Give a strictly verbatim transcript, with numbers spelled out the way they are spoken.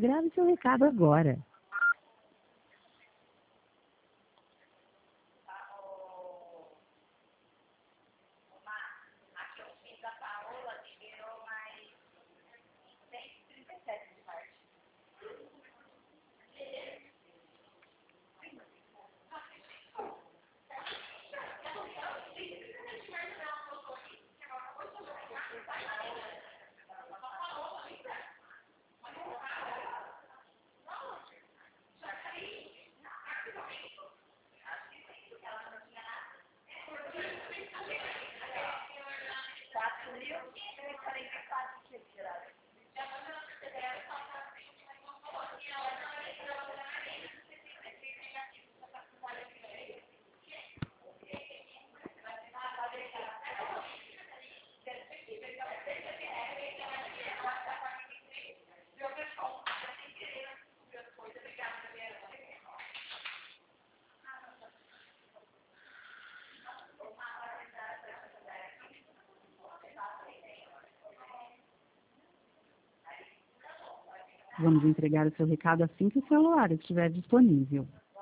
Grave seu recado agora. Vamos entregar o seu recado assim que o celular estiver disponível.